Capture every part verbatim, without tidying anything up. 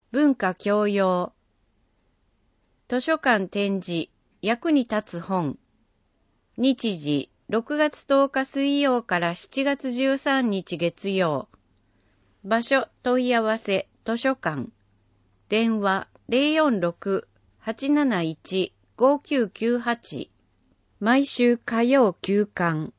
文化教養。図書館展示、役に立つ本。日時、ろくがつとおか水曜からしちがつじゅうさんにち月曜。場所、問い合わせ、図書館。電話、ゼロよんろく はちなないち ごきゅうきゅうはち。毎週火曜休刊。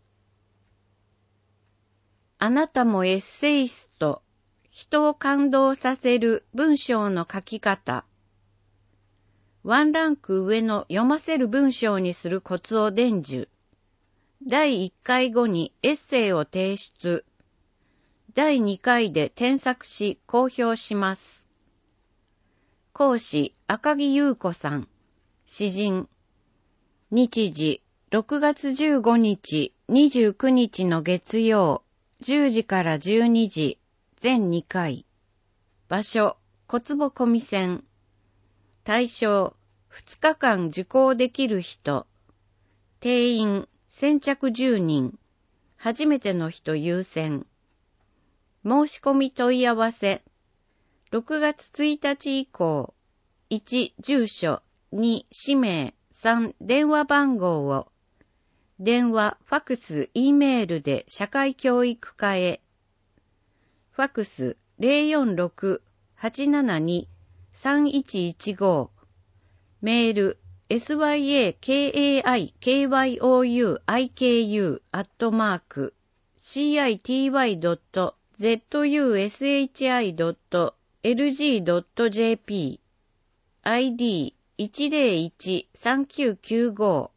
あなたもエッセイスト。人を感動させる文章の書き方。ワンランク上の読ませる文章にするコツを伝授。だいいっかいごにエッセイを提出。だいにかいで添削し公表します。講師赤木優子さん。詩人。日時ろくがつじゅうごにち、にじゅうくにちの月曜、じゅうじからじゅうにじ、全にかい。場所、小坪小見線。対象、ふつかかん受講できる人。定員、先着じゅうにん。初めての人優先。申し込み問い合わせ。ろくがつついたち以降。いち、住所。に、氏名。さん、電話番号を。電話、ファクス、Eメールで社会教育課へ。ファクス、ゼロよんろく はちななに さんいちいちご。メール、エスワイエーケーエーアイケーワイオーユーアイケーユー アットマーク、シーアイティーワイドットゼットユーエスエイチアイドットエルジードットジェーピー。アイディーいちゼロいちさんきゅうきゅうご。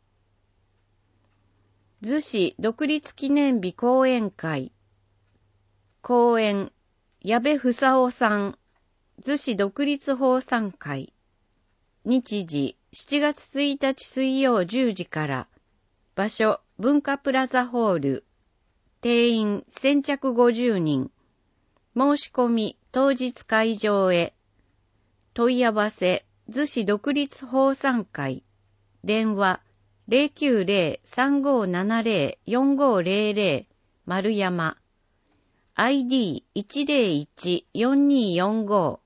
逗子独立記念日講演会。講演、矢部房夫さん。逗子独立奉賛会。日時、しちがつついたち水曜じゅうじから。場所、文化プラザホール。定員、先着ごじゅうにん。申し込み、当日会場へ。問い合わせ、逗子独立奉賛会。電話、ゼロきゅうゼロ さんごななゼロ よんごゼロゼロ 丸山。アイディーいちゼロいちよんによんご。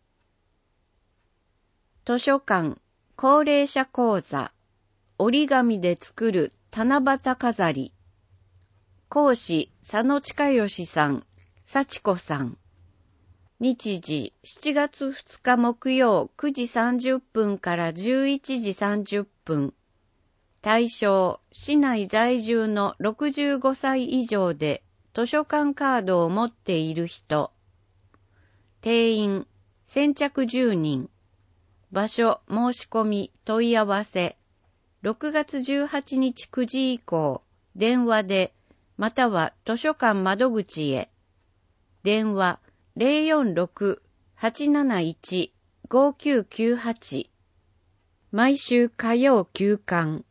図書館、高齢者講座。折り紙で作る七夕飾り。講師、佐野親義さん、幸子さん。日時、しちがつふつか木曜くじさんじゅっぷんからじゅういちじさんじゅっぷん。対象、市内在住のろくじゅうごさい以上で図書館カードを持っている人。定員、先着じゅうにん。場所、申し込み、問い合わせ。ろくがつじゅうはちにちくじ以降、電話で、または図書館窓口へ。電話、ゼロよんろく はちなないち ごきゅうきゅうはち。毎週火曜休刊。